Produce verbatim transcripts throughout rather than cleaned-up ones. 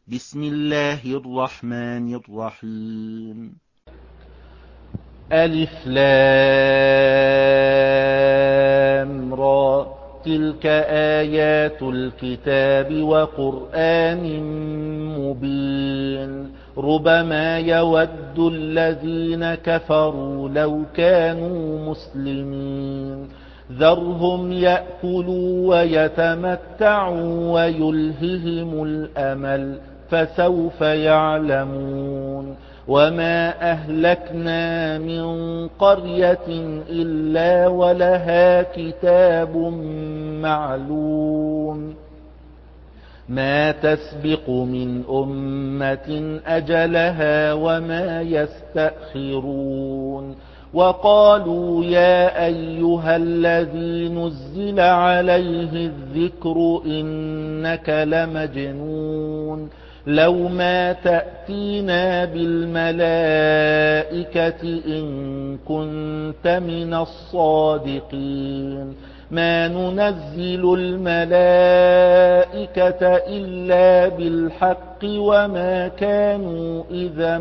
بسم الله الرحمن الرحيم. ألف لام را تلك آيات الكتاب وقرآن مبين ربما يود الذين كفروا لو كانوا مسلمين ذرهم يأكلوا ويتمتعوا ويلههم الأمل فسوف يعلمون وما أهلكنا من قرية إلا ولها كتاب معلوم ما تسبق من أمة أجلها وما يستأخرون وقالوا يا أيها الذي نزل عليه الذكر إنك لمجنون لو ما تأتينا بالملائكة إن كنت من الصادقين ما ننزل الملائكة إلا بالحق وما كانوا إذا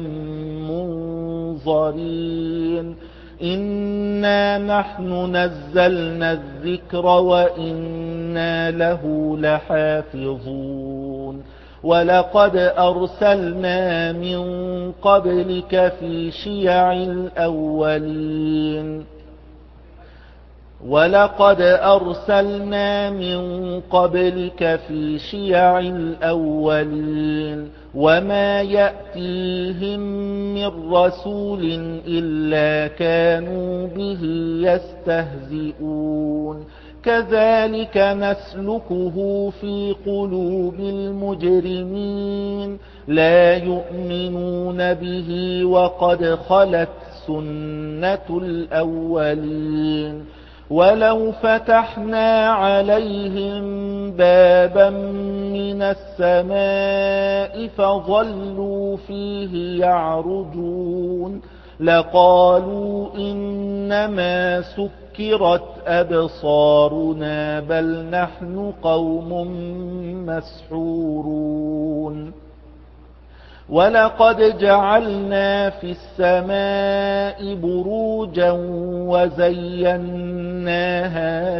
منظرين إنا نحن نزلنا الذكر وإنا له لحافظون ولقد أرسلنا من قبلك في شيع الأولين ولقد أرسلنا من قبلك في شيع الأولين وما يأتيهم من رسول إلا كانوا به يستهزئون كذلك نسلكه في قلوب المجرمين لا يؤمنون به وقد خلت سنة الأولين ولو فتحنا عليهم بابا من السماء فظلوا فيه يعرجون لقالوا إنما سكرت أبصارنا بل نحن قوم مسحورون ولقد جعلنا في السماء بروجا وزيناها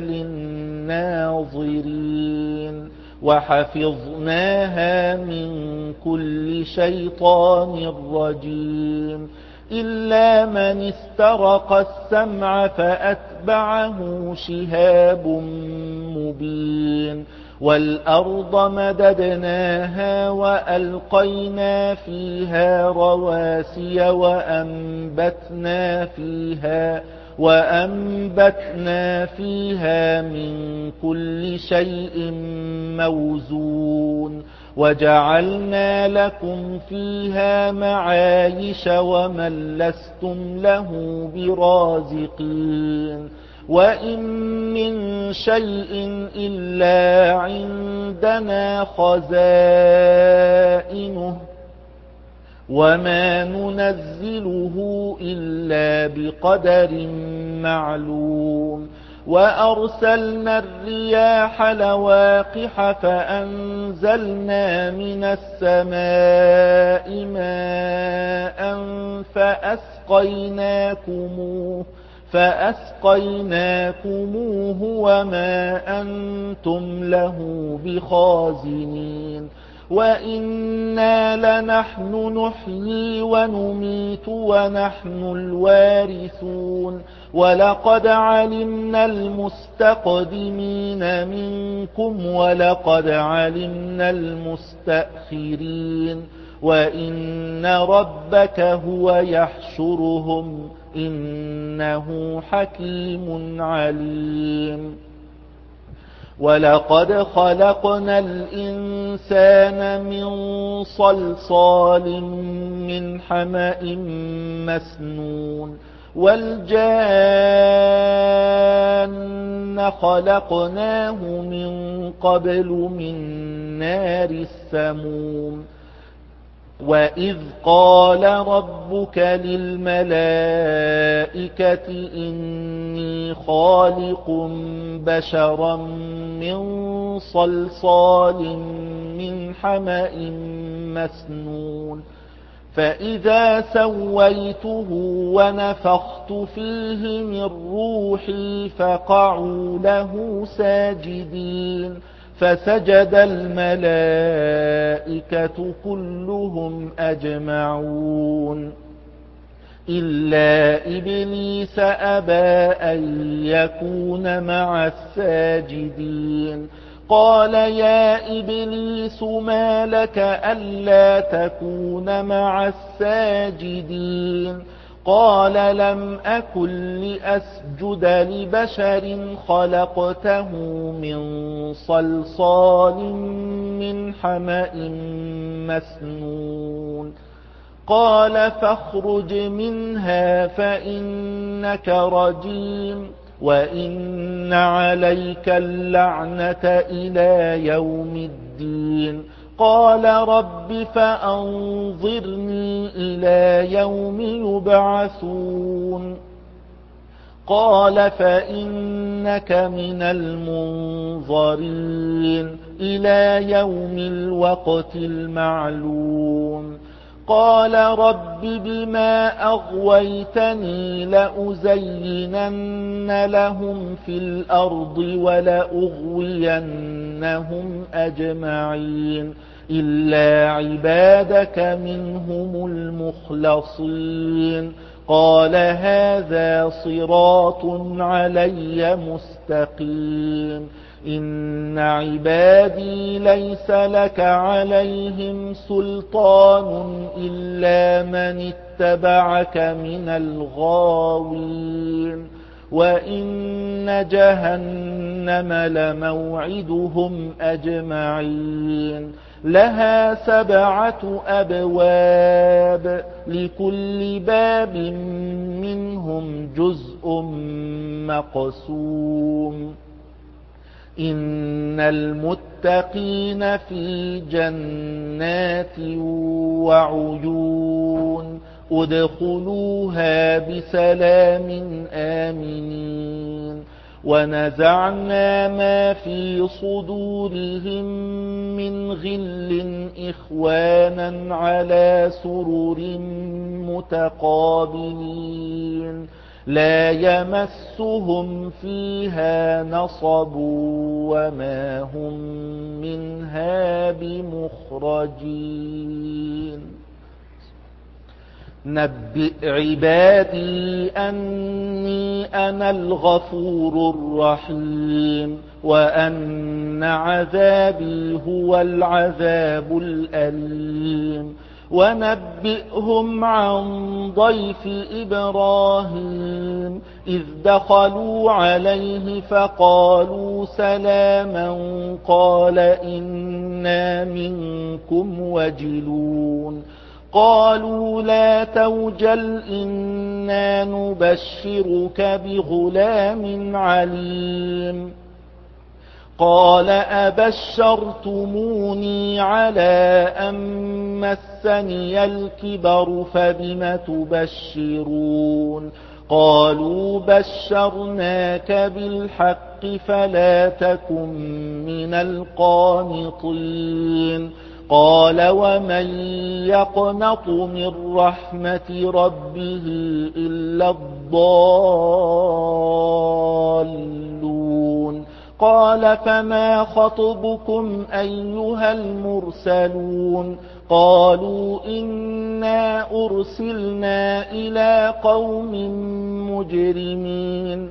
للناظرين وحفظناها من كل شيطان رجيم إلا من استرق السمع فأتبعه شهاب مبين والأرض مددناها وألقينا فيها رواسي وأنبتنا فيها وأنبتنا فيها من كل شيء موزون وجعلنا لكم فيها معايش ومن لستم له برازقين وإن من شيء إلا عندنا خزائنه وما ننزله إلا بقدر معلوم وأرسلنا الرياح لواقح فأنزلنا من السماء ماء فأسقيناكموه فأسقيناكموه وما أنتم له بخازنين وإنا لنحن نحيي ونميت ونحن الوارثون ولقد علمنا المستقدمين منكم ولقد علمنا المستأخرين وإن ربك هو يحشرهم إنه حكيم عليم ولقد خلقنا الإنسان من صلصال من حمأ مسنون والجان خلقناه من قبل من نار السموم وإذ قال ربك للملائكة إني خالق بشرا من صلصال من حمأ مسنون فإذا سويته ونفخت فيه من روحي فقعوا له ساجدين فسجد الملائكة كلهم أجمعون إلا إبليس أبى أن يكون مع الساجدين قال يا إبليس ما لك ألا تكون مع الساجدين قال لم أكن لأسجد لبشر خلقته من صلصال من حمأ مسنون قال فاخرج منها فإنك رجيم وإن عليك اللعنة إلى يوم الدين قال رب فأنظرني إلى يوم يبعثون قال فإنك من المنظرين إلى يوم الوقت المعلوم قال رب بما أغويتني لأزينن لهم في الأرض ولأغوينهم أجمعين إلا عبادك منهم المخلصين قال هذا صراط علي مستقيم إن عبادي ليس لك عليهم سلطان إلا من اتبعك من الغاوين وإن جهنم لموعدهم أجمعين لها سبعة أبواب لكل باب منهم جزء مقسوم إن المتقين في جنات وعيون ادخلوها بسلام آمنين ونزعنا ما في صدورهم من غل إخوانا على سرر متقابلين لا يمسهم فيها نصب وما هم منها بمخرجين نبئ عبادي أني أنا الغفور الرحيم وأن عذابي هو العذاب الأليم ونبئهم عن ضيف إبراهيم إذ دخلوا عليه فقالوا سلاما قال إنا منكم وجلون قالوا لا توجل إنا نبشرك بغلام عليم قال أبشرتموني على أن مسني الكبر فبم تبشرون قالوا بشرناك بالحق فلا تكن من القانطين قال ومن يقنط من رحمة ربه إلا الضالون قال فما خطبكم أيها المرسلون قالوا إنا أرسلنا إلى قوم مجرمين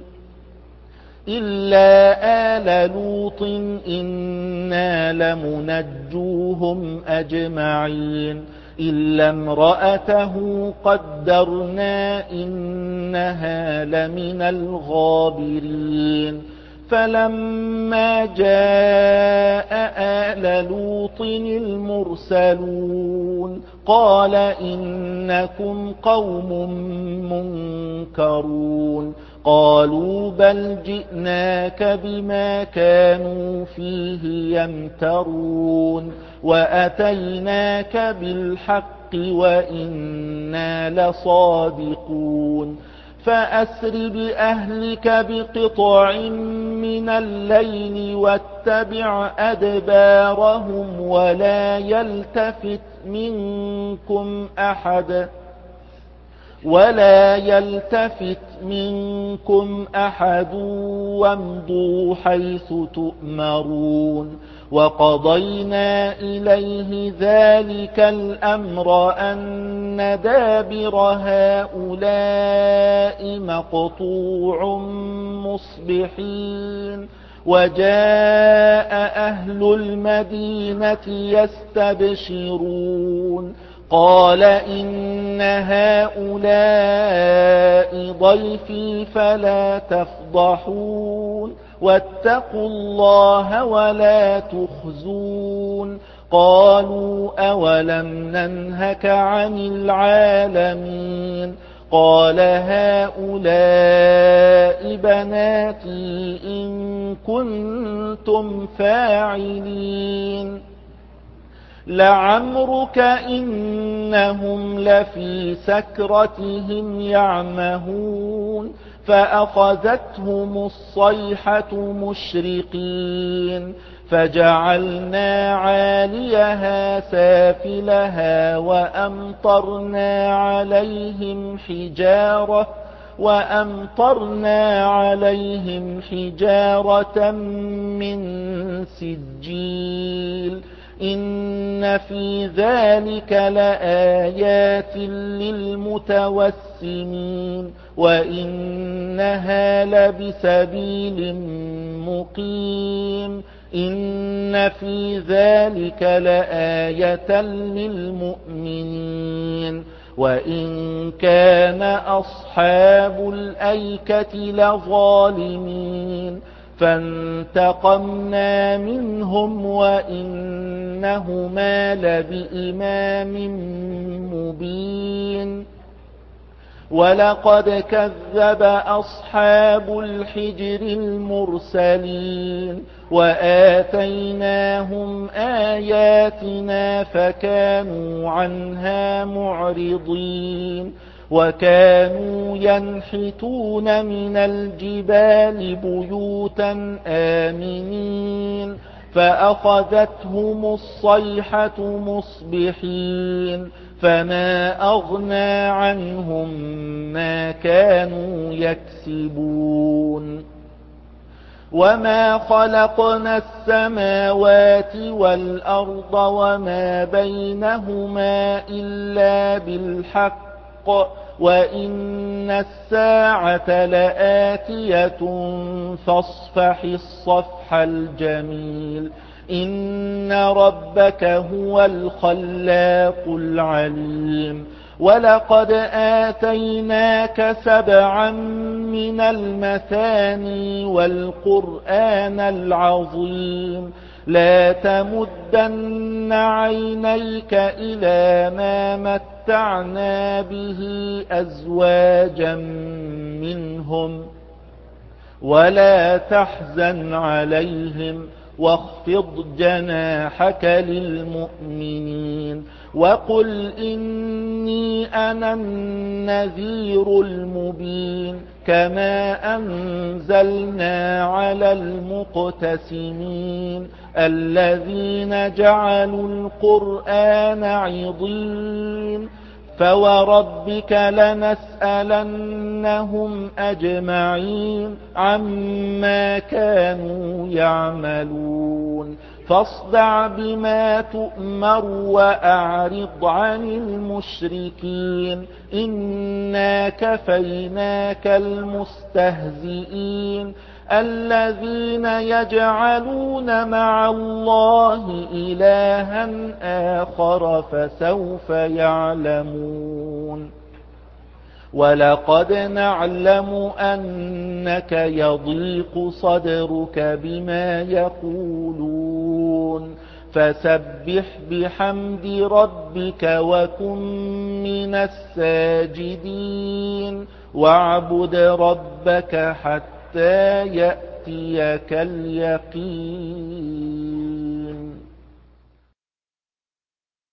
إلا آل لوط إنا لمنجوهم أجمعين إلا امرأته قدرنا إنها لمن الغابرين فلما جاء آل لوط المرسلون قال إنكم قوم منكرون قالوا بل جئناك بما كانوا فيه يمترون وأتيناك بالحق وإنا لصادقون فأسر بأهلك بقطع من الليل واتبع أدبارهم ولا يلتفت منكم أحد ولا يلتفت منكم أحد وامضوا حيث تؤمرون وقضينا إليه ذلك الأمر أن دابر هؤلاء مقطوع مصبحين وجاء أهل المدينة يستبشرون قال إن هؤلاء ضيفي فلا تفضحون واتقوا الله ولا تخزون قالوا أولم ننهك عن العالمين قال هؤلاء بناتي إن كنتم فاعلين لعمرك إنهم لفي سكرتهم يعمهون فأخذتهم الصيحة مشرقين فجعلنا عاليها سافلها وأمطرنا عليهم حجارة وأمطرنا عليهم حجارة من سجيل إن في ذلك لآيات للمتوسمين وإنها لبسبيل مقيم إن في ذلك لآية للمؤمنين وإن كان أصحاب الأيكة لظالمين فانتقمنا منهم وإنهما لبإمام مبين ولقد كذب أصحاب الحجر المرسلين وآتيناهم آياتنا فكانوا عنها معرضين وكانوا ينحتون من الجبال بيوتا آمنين فأخذتهم الصيحة مصبحين فما أغنى عنهم ما كانوا يكسبون وما خلقنا السماوات والأرض وما بينهما إلا بالحق وإن الساعة لآتية فاصفح الصفح الجميل إن ربك هو الخلاق العليم ولقد آتيناك سبعا من المثاني والقرآن العظيم لا تمدن عينيك إلى ما متعنا به أزواجا منهم ولا تحزن عليهم واخفض جناحك للمؤمنين وقل إني أنا النذير المبين كما أنزلنا على المقتسمين الذين جعلوا القرآن عضين فوربك لنسألنهم أجمعين عما كانوا يعملون فاصدع بما تؤمر وأعرض عن المشركين إنا كفيناك المستهزئين الذين يجعلون مع الله إلها آخر فسوف يعلمون ولقد نعلم أنك يضيق صدرك بما يقولون فسبح بحمد ربك وكن من الساجدين واعبد ربك حتى يأتيك اليقين.